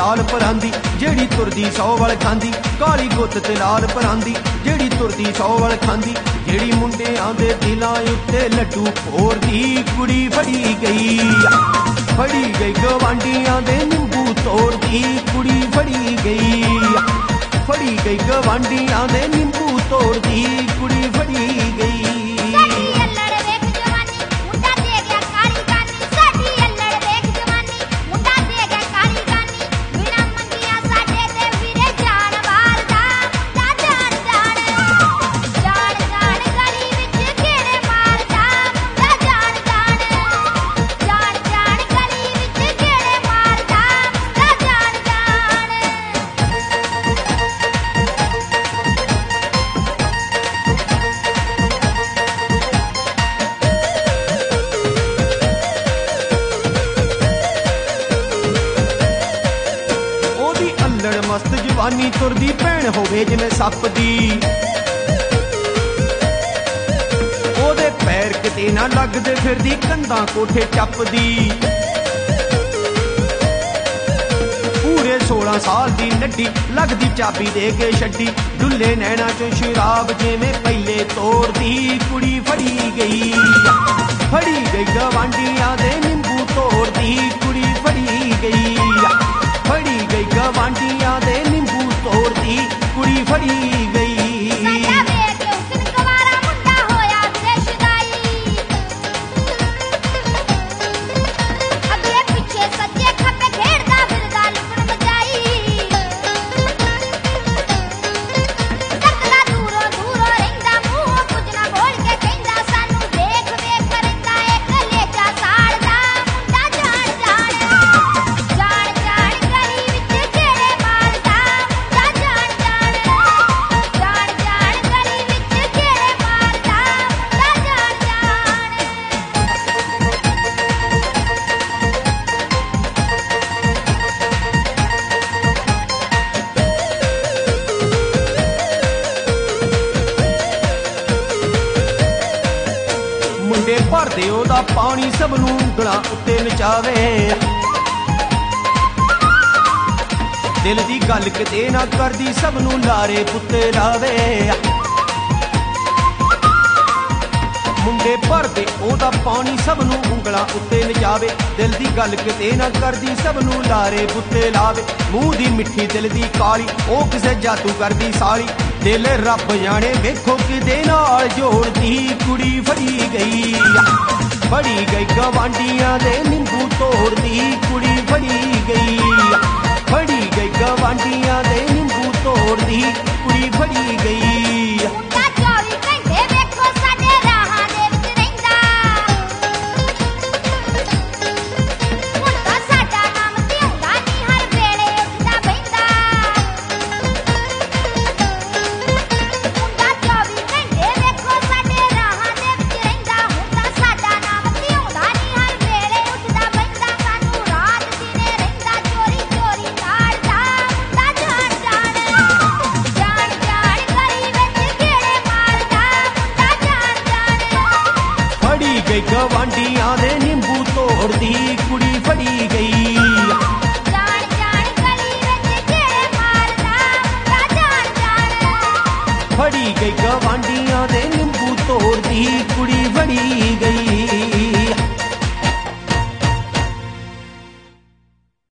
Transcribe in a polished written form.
लाल परांदी जेड़ी तुरदी 100 वल खांदी, काली गुत ते लाल परांदी जेड़ी तुरदी 100 वल खांदी, जेड़ी मुंडियां दे दिलां उत्ते लड्डू फोरदी कुड़ी फड़ी गई गवांडियां दे निंबू तोड़दी कुड़ी फड़ी गई गवांडियां दे निंबू तोड़दी कुड़ी फड़ी गई। मस्त जवानी तुरदी भैन होवे जिवें सप दी, ओदे पैर किते ना लगदे फिरदी कंधां कोठे टपदी, पूरे 16 साल दी नड्डी लगदी चाबी दे के छड्डी, डुल्ले नैना चों शराब जिवें पहले तोड़दी कुड़ी फड़ी गई गवांडियां दे निंबू तोड़दी कुड़ी फड़ी गई गवांडियां दे निंबू तोड़दी कुड़ी फड़ी गई। मुंडे भरदे ओदा पानी सब नूं उँगलां उत्ते नचावे, दिल दी गल किते ना करदी सब नूं लारे पुत्ते लावे, मुंडे भरदे ओदा पानी सब नूं उँगलां उत्ते नचावे, दिल दी गल किते ना करदी सब नूं लारे पुत्ते लावे, मूंह दी मिठी दिल दी काली ओ किसे जादू करदी साली, दिल रब जाने वेखो किदे नाल जोड़दी कुड़ी फड़ी गई गवांडियां दे निंबू तोड़दी कुड़ी फड़ी गई गवांडियां दे निंबू तोड़दी कुड़ी फड़ी गई। गवांडियां दे निंबू तोड़दी कुड़ी फड़ी गई, फड़ी गई गवांडियां दे निंबू तोड़दी कुड़ी फड़ी गई।